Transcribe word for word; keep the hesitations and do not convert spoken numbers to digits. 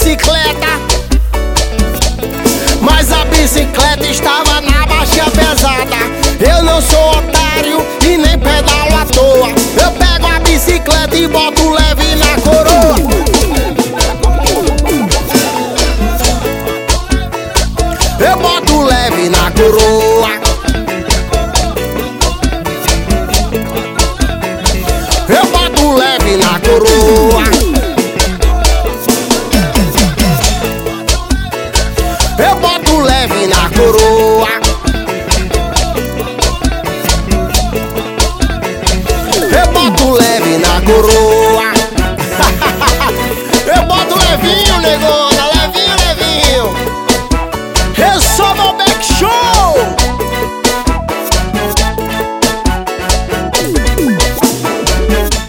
bicicleta, mas a bicicleta estava na marcha pesada. Eu não sou otário e nem pedalo à toa. Eu pego a bicicleta e boto